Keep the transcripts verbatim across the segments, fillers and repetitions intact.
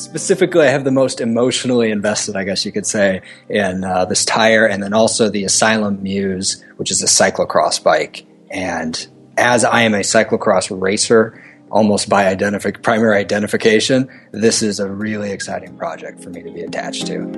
specifically, I have the most emotionally invested, I guess you could say, in uh, this tire, and then also the Asylum Muse, which is a cyclocross bike. And as I am a cyclocross racer, almost by identific- primary identification, this is a really exciting project for me to be attached to.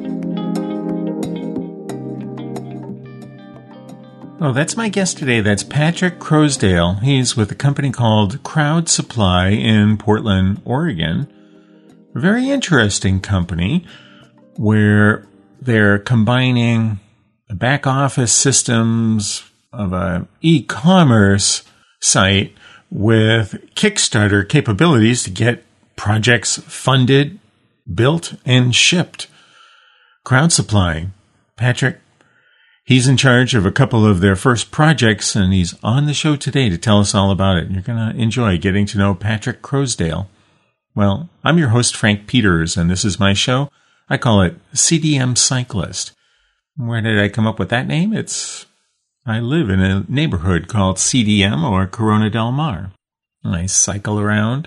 Oh, that's my guest today. That's Patrick Crosdale. He's with a company called Crowd Supply in Portland, Oregon. A very interesting company where they're combining the back office systems of an e-commerce site with Kickstarter capabilities to get projects funded, built, and shipped. Crowd Supply. Patrick, he's in charge of a couple of their first projects, and he's on the show today to tell us all about it. You're going to enjoy getting to know Patrick Crosdale. Well, I'm your host, Frank Peters, and this is my show. I call it C D M Cyclist. Where did I come up with that name? It's, I live in a neighborhood called C D M, or Corona Del Mar. I cycle around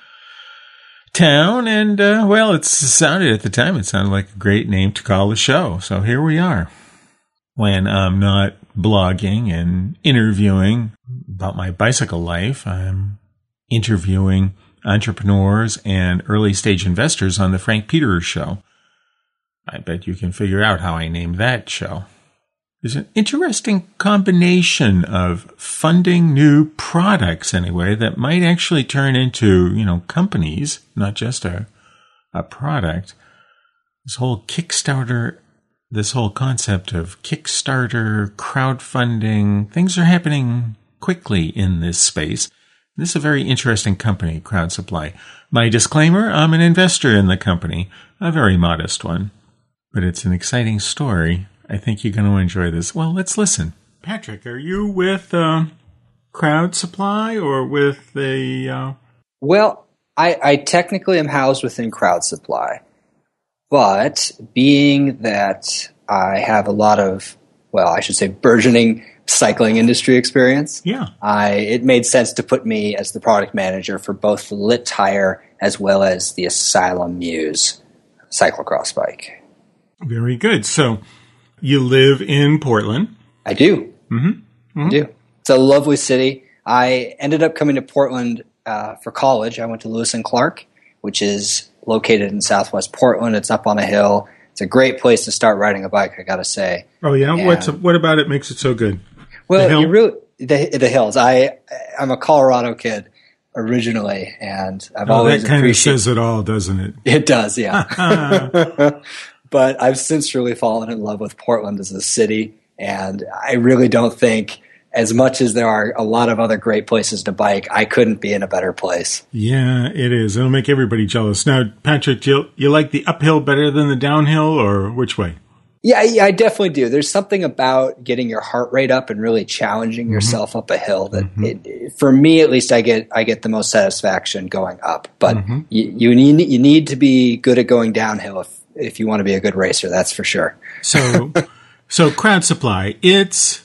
town, and, uh, well, it sounded at the time, it sounded like a great name to call the show. So here we are. When I'm not blogging and interviewing about my bicycle life, I'm interviewing entrepreneurs and early-stage investors on the Frank Peters Show. I bet you can figure out how I named that show. There's an interesting combination of funding new products, anyway, that might actually turn into, you know, companies, not just a, a product. This whole Kickstarter, this whole concept of Kickstarter, crowdfunding, things are happening quickly in this space. This is a very interesting company, Crowd Supply. My disclaimer, I'm an investor in the company, a very modest one. But it's an exciting story. I think you're going to enjoy this. Well, let's listen. Patrick, are you with uh, Crowd Supply or with the... Uh... Well, I, I technically am housed within Crowd Supply. But being that I have a lot of, well, I should say burgeoning cycling industry experience, yeah, I it made sense to put me as the product manager for both the Lit Tire as well as the Asylum Muse cyclocross bike. Very good. So you live in Portland? I do. Mm-hmm. Mm-hmm. I do. It's a lovely city. I ended up coming to Portland uh, for college. I went to Lewis and Clark, which is located in Southwest Portland. It's up on a hill. It's a great place to start riding a bike, I got to say. Oh yeah, and, what's what about it makes it so good? Well, the, you really, the, the hills. I I'm a Colorado kid originally, and I've oh, always that kind of says it all, doesn't it? It does, yeah. But I've since really fallen in love with Portland as a city, and I really don't think, as much as there are a lot of other great places to bike, I couldn't be in a better place. Yeah, it is. It'll make everybody jealous. Now, Patrick, do you, you like the uphill better than the downhill, or which way? Yeah, yeah, I definitely do. There's something about getting your heart rate up and really challenging mm-hmm. yourself up a hill that, mm-hmm. it, for me at least, I get I get the most satisfaction going up. But mm-hmm. you, you need you need to be good at going downhill if if you want to be a good racer. That's for sure. So, so Crowd Supply, it's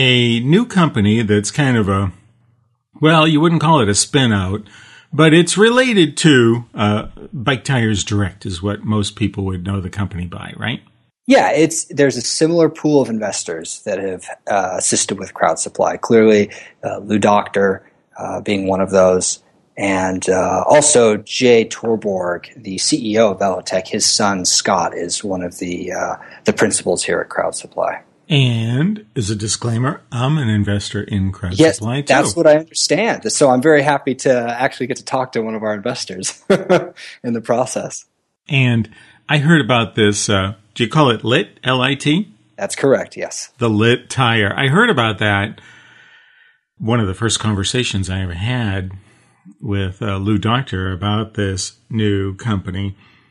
a new company that's kind of a, well, you wouldn't call it a spin out, but it's related to uh, Bike Tires Direct, is what most people would know the company by, right? Yeah, it's there's a similar pool of investors that have uh, assisted with Crowd Supply. Clearly, uh, Lou Doctor uh, being one of those, and uh, also Jay Torborg, the C E O of Velotech. His son Scott is one of the uh, the principals here at Crowd Supply. And as a disclaimer, I'm an investor in Crowd yes, Supply too. That's what I understand. So I'm very happy to actually get to talk to one of our investors in the process. And I heard about this. Uh, do you call it Lit? L I T? That's correct, yes. The Lit Tire. I heard about that. One of the first conversations I ever had with uh, Lou Doctor about this new company.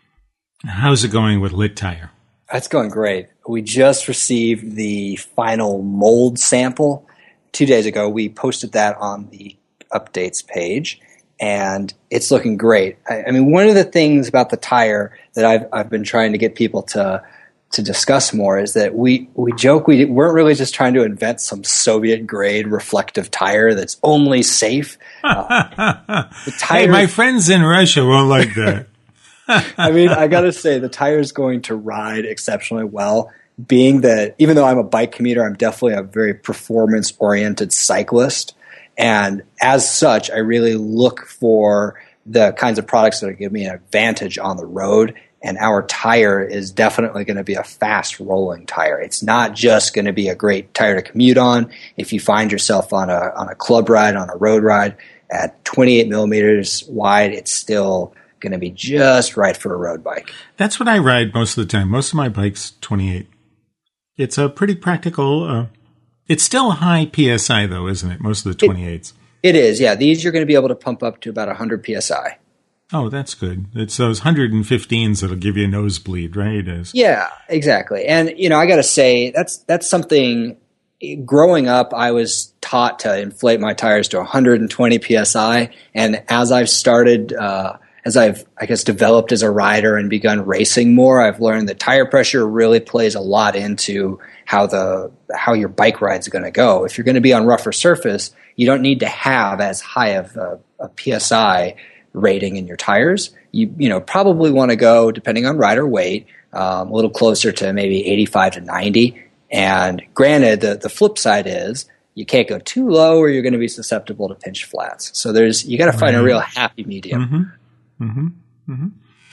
How's it going with Lit Tire? That's going great. We just received the final mold sample two days ago. We posted that on the updates page, and it's looking great. I, I mean, one of the things about the tire that I've I've been trying to get people to to discuss more is that we we joke we weren't really just trying to invent some Soviet grade reflective tire that's only safe. Uh, the tire, hey, my friends in Russia won't like that. I mean, I got to say, the tire is going to ride exceptionally well, being that even though I'm a bike commuter, I'm definitely a very performance-oriented cyclist. And as such, I really look for the kinds of products that give me an advantage on the road. And our tire is definitely going to be a fast-rolling tire. It's not just going to be a great tire to commute on. If you find yourself on a on a club ride, on a road ride, at twenty-eight millimeters wide, it's still going to be just right for a road bike. That's what I ride most of the time. Most of my bike's twenty-eight. It's a pretty practical. Uh, it's still a high P S I, though, isn't it? Most of the twenty-eights. It, it is, yeah. These you're going to be able to pump up to about one hundred P S I. Oh, that's good. It's those one hundred fifteens that'll give you a nosebleed, right? As yeah, exactly. And, you know, I got to say, that's that's something, growing up, I was taught to inflate my tires to one hundred twenty P S I. And as I've started, uh, as I've, I guess, developed as a rider and begun racing more, I've learned that tire pressure really plays a lot into how the how your bike ride's going to go. If you're going to be on rougher surface, you don't need to have as high of a, a P S I rating in your tires. You you know probably want to go, depending on rider weight, um, a little closer to maybe eighty-five to ninety. And granted, the, the flip side is you can't go too low or you're going to be susceptible to pinch flats. So there's you got to find right. a real happy medium. Mm-hmm. Mm-hmm. Mm-hmm.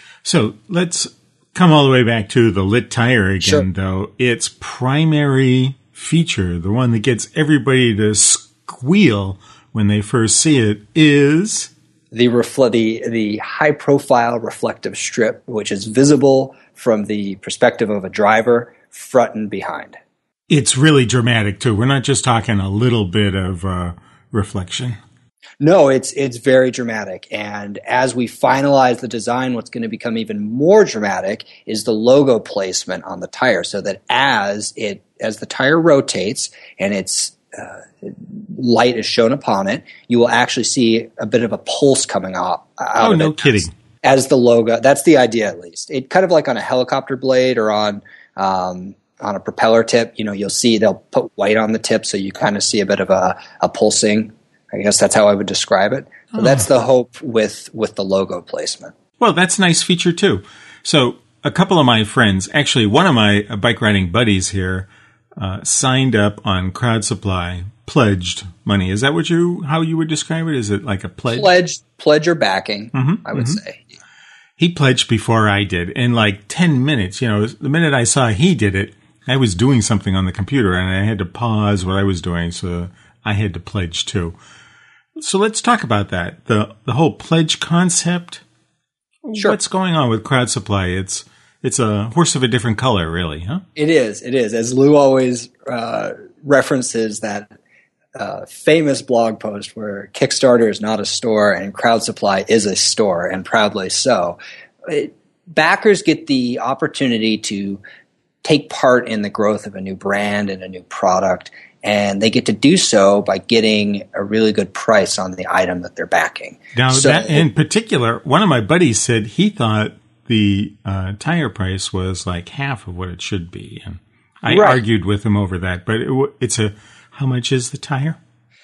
So let's come all the way back to the lit tire again, Sure. though. Its primary feature, the one that gets everybody to squeal when they first see it, is The, refle- the the high profile reflective strip, which is visible from the perspective of a driver, front and behind. it's really dramatic too. We're not just talking a little bit of uh, reflection. No, it's it's very dramatic. And as we finalize the design, what's going to become even more dramatic is the logo placement on the tire, so that as it as the tire rotates and its uh, light is shown upon it, you will actually see a bit of a pulse coming out. out Oh, of no it kidding. As, as the logo, that's the idea at least. It kind of like on a helicopter blade or on um, on a propeller tip. You know, you'll see they'll put white on the tip, so you kind of see a bit of a, a pulsing. I guess that's how I would describe it. So Oh. that's the hope with with the logo placement. Well, that's a nice feature too. So a couple of my friends, actually one of my bike riding buddies here, uh, signed up on Crowd Supply, pledged money. Is that what you, how you would describe it? Is it like a pledge? Pledge, pledge or backing, Mm-hmm, I would mm-hmm. say. He pledged before I did. In like ten minutes, you know, the minute I saw he did it, I was doing something on the computer and I had to pause what I was doing. So I had to pledge too. So let's talk about that. The the whole pledge concept. Sure. What's going on with Crowd Supply? It's it's a horse of a different color, really, huh? It is. It is. As Lou always uh, references that uh, famous blog post where Kickstarter is not a store and Crowd Supply is a store, and proudly so. It, backers get the opportunity to take part in the growth of a new brand and a new product, and they get to do so by getting a really good price on the item that they're backing. Now, So- that, in particular, one of my buddies said he thought the uh, tire price was like half of what it should be, and I Right. argued with him over that. But it, w- it's a how much is the tire?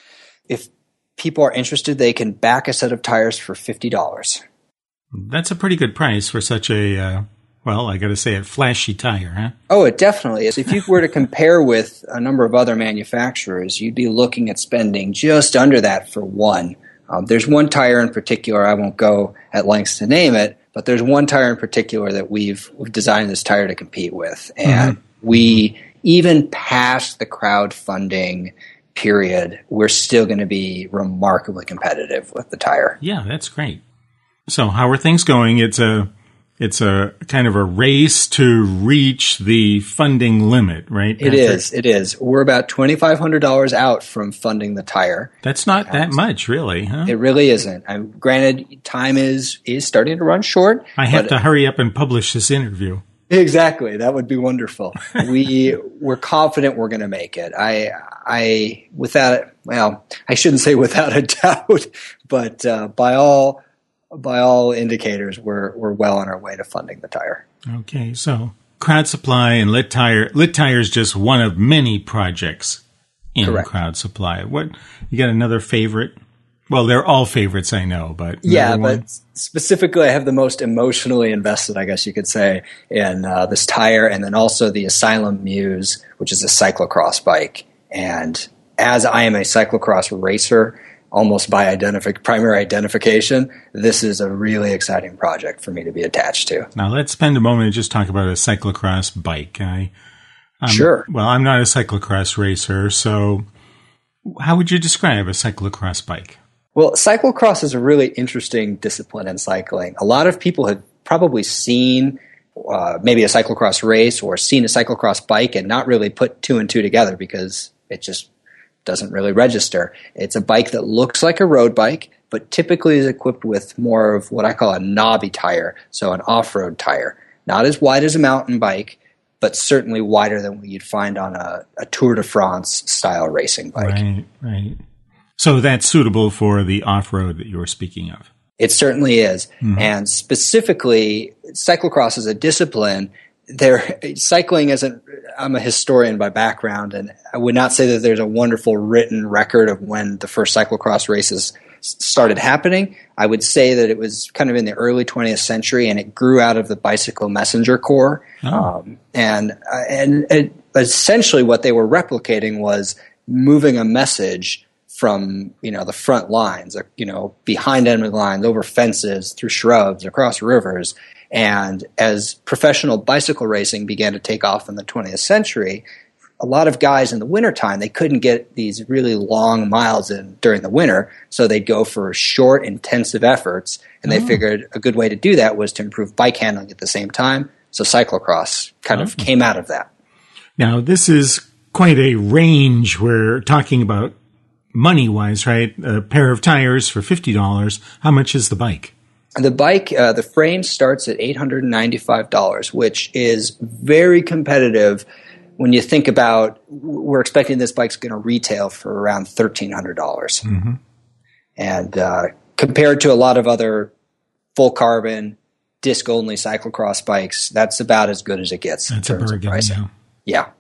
If people are interested, they can back a set of tires for fifty dollars. That's a pretty good price for such a uh, well, I got to say, a flashy tire, huh? Oh, it definitely is. If you were to compare with a number of other manufacturers, you'd be looking at spending just under that for one. Um, there's one tire in particular, I won't go at lengths to name it, but there's one tire in particular that we've, we've designed this tire to compete with. And Mm-hmm. we, even past the crowdfunding period, we're still going to be remarkably competitive with the tire. Yeah, that's great. So, how are things going? It's a it's a kind of a race to reach the funding limit, right? It Patrick? is. It is. We're about twenty-five hundred dollars out from funding the tire. That's not that much, really, huh? It really isn't. I'm, granted, time is is starting to run short. I have but- to hurry up and publish this interview. Exactly. That would be wonderful. we we're confident we're going to make it. I I without well, I shouldn't say without a doubt, but uh, by all by all indicators, we're we're well on our way to funding the tire. Okay, so Crowd Supply and Lit Tire. Lit Tire is just one of many projects in Correct. Crowd Supply. What you got? Another favorite? Well, they're all favorites, I know, but yeah, one? but specifically, I have the most emotionally invested, I guess you could say, in uh, this tire, and then also the Asylum Muse, which is a cyclocross bike. And as I am a cyclocross racer, almost by identific- primary identification, this is a really exciting project for me to be attached to. Now, let's spend a moment and just talk about a cyclocross bike. I, I'm, sure. Well, I'm not a cyclocross racer, so how would you describe a cyclocross bike? Well, cyclocross is a really interesting discipline in cycling. A lot of people have probably seen uh, maybe a cyclocross race or seen a cyclocross bike and not really put two and two together because it just doesn't really register. It's a bike that looks like a road bike, but typically is equipped with more of what I call a knobby tire, so an off-road tire. Not as wide as a mountain bike, but certainly wider than what you'd find on a, a Tour de France style racing bike. Right, right. So that's suitable for the off-road that you were speaking of. It certainly is. Mm-hmm. And specifically, cyclocross as a discipline, there, cycling isn't, I'm a historian by background, and I would not say that there's a wonderful written record of when the first cyclocross races started happening. I would say that it was kind of in the early twentieth century, and it grew out of the Bicycle Messenger Corps. Oh. Um, and, uh, and it, essentially what they were replicating was moving a message from, you know, the front lines, you know, behind enemy lines, over fences, through shrubs, across rivers. And as professional bicycle racing began to take off in the twentieth century, a lot of guys in the wintertime, they couldn't get these really long miles in during the winter, so they'd go for short, intensive efforts, and they oh. figured a good way to do that was to improve bike handling at the same time. So cyclocross kind oh. of came out of that. Now, this is quite a range we're talking about money-wise, right? A pair of tires for fifty dollars. How much is the bike? The bike, uh, the frame starts at eight hundred ninety-five dollars, which is very competitive when you think about we're expecting this bike's going to retail for around thirteen hundred dollars. Mm-hmm. And uh, compared to a lot of other full carbon, disc-only cyclocross bikes, that's about as good as it gets that's in terms a bargain, of pricing. Yeah. yeah.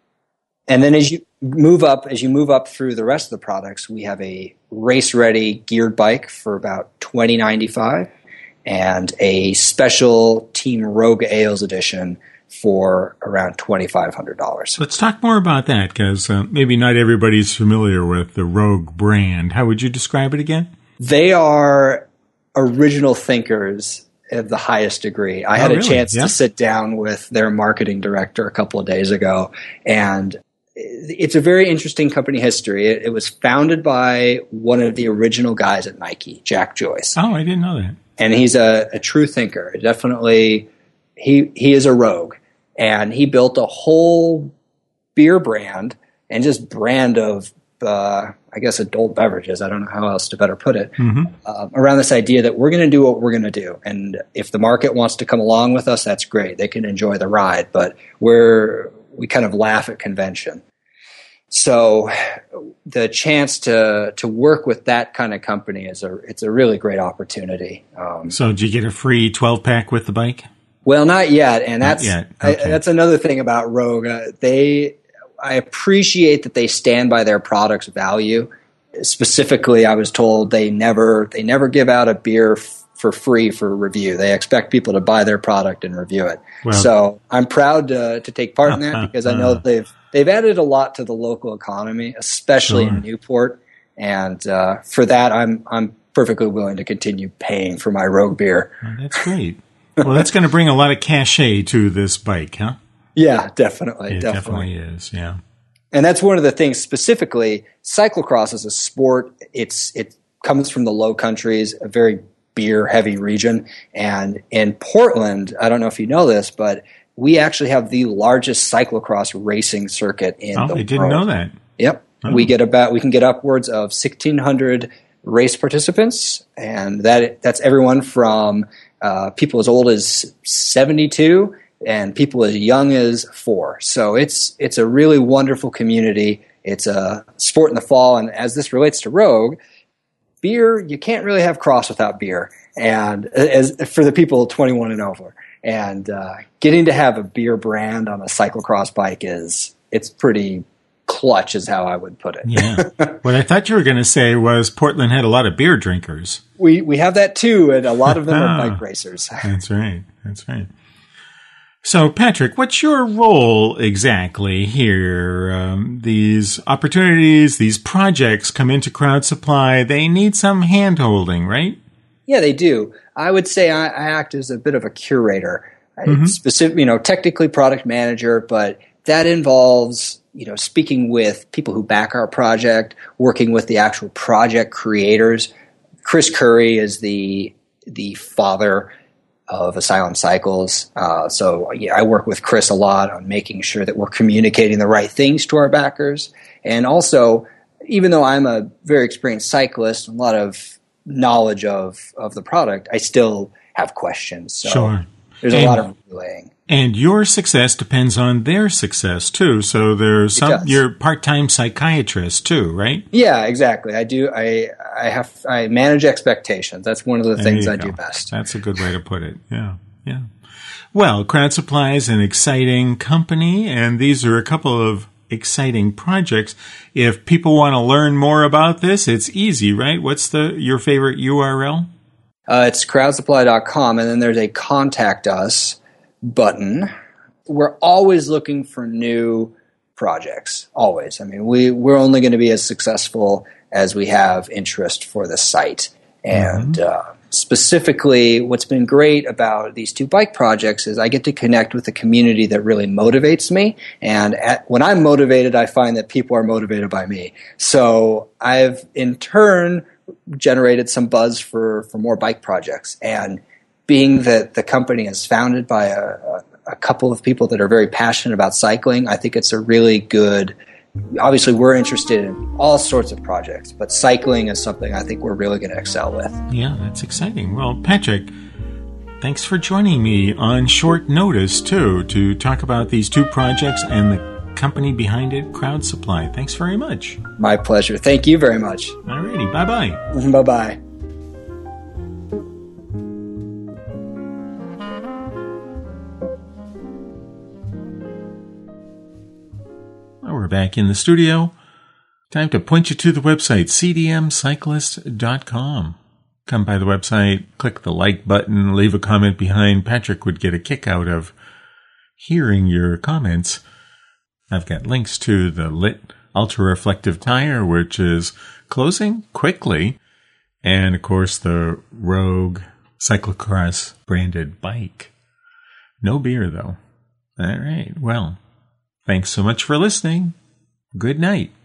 And then as you move up, as you move up through the rest of the products, we have a race-ready geared bike for about twenty ninety-five, and a special Team Rogue Ales edition for around twenty-five hundred dollars. Let's talk more about that, because uh, maybe not everybody's familiar with the Rogue brand. How would you describe it again? They are original thinkers of the highest degree. I oh, had a really? chance yeah. to sit down with their marketing director a couple of days ago, and it's a very interesting company history. It, it was founded by one of the original guys at Nike, Jack Joyce. Oh, I didn't know that. And he's a, a true thinker. Definitely, he he is a rogue. And he built a whole beer brand and just brand of, uh, I guess, adult beverages. I don't know how else to better put it. Mm-hmm. Uh, around this idea that we're going to do what we're going to do. And if the market wants to come along with us, that's great. They can enjoy the ride. But we're we kind of laugh at convention. So the chance to to work with that kind of company is a it's a really great opportunity. Um, so did you get a free twelve pack with the bike? Well, not yet, and that's yet. Okay. I, that's another thing about Rogue. Uh, they I appreciate that they stand by their product's value. Specifically, I was told they never they never give out a beer f- for free for review. They expect people to buy their product and review it. Well, so I'm proud to to take part in that because I know they've they've added a lot to the local economy, especially sure. in Newport, and uh, for that I'm I'm perfectly willing to continue paying for my Rogue beer. Oh, that's great. Well, that's going to bring a lot of cachet to this bike, huh? Yeah, definitely. It definitely. definitely is, yeah. And that's one of the things specifically, cyclocross is a sport. It's It comes from the Low Countries, a very beer-heavy region. And in Portland, I don't know if you know this, but we actually have the largest cyclocross racing circuit in oh, the world. I didn't know that. Yep. Oh. We get about we can get upwards of sixteen hundred race participants, and that that's everyone from uh, people as old as seventy-two and people as young as four. So it's it's a really wonderful community. It's a sport in the fall, and as this relates to Rogue, beer, you can't really have cross without beer. And as for the people twenty-one and over, and uh, getting to have a beer brand on a cyclocross bike is it's pretty clutch is how I would put it. Yeah. What I thought you were going to say was Portland had a lot of beer drinkers. We we have that too, and a lot of them are bike racers. That's right. That's right. So, Patrick, what's your role exactly here? Um, these opportunities, these projects come into Crowd Supply. They need some hand-holding, right? Yeah, they do. I would say I, I act as a bit of a curator. Mm-hmm. Specific, you know, technically product manager, but that involves, you know, speaking with people who back our project, working with the actual project creators. Chris Curry is the the father of Asylum Cycles. Uh, so yeah, I work with Chris a lot on making sure that we're communicating the right things to our backers. And also, even though I'm a very experienced cyclist, a lot of knowledge of, of the product, I still have questions. So sure. There's and, a lot of relaying. And your success depends on their success too. So there's some you're part-time psychiatrist too, right? Yeah, exactly. I do. I I have I manage expectations. That's one of the there things I go. do best. That's a good way to put it. Yeah, yeah. Well, Crowd Supply is an exciting company, and these are a couple of exciting projects. If people want to learn more about this, it's easy, right? What's the your favorite U R L? Uh, it's crowd supply dot com, and then there's a contact us button. We're always looking for new projects. Always. I mean, we, we're only going to be as successful as we have interest for the site. And mm-hmm. uh, specifically, what's been great about these two bike projects is I get to connect with a community that really motivates me. And at, when I'm motivated, I find that people are motivated by me. So I've, in turn, generated some buzz for, for more bike projects. And being that the company is founded by a, a, a couple of people that are very passionate about cycling, I think it's a really good, obviously we're interested in all sorts of projects, but cycling is something I think we're really going to excel with. Yeah, that's exciting. Well, Patrick, thanks for joining me on short notice too, to talk about these two projects and the company behind it, Crowd Supply. Thanks very much. My pleasure. Thank you very much. Alrighty. Bye-bye. Bye-bye. Well, we're back in the studio. Time to point you to the website, c d m cyclist dot com. Come by the website, click the like button, leave a comment behind. Patrick would get a kick out of hearing your comments. I've got links to the Lit Ultra Reflective Tire, which is closing quickly, and of course the Rogue Cyclocross branded bike. No beer though. All right. Well, thanks so much for listening. Good night.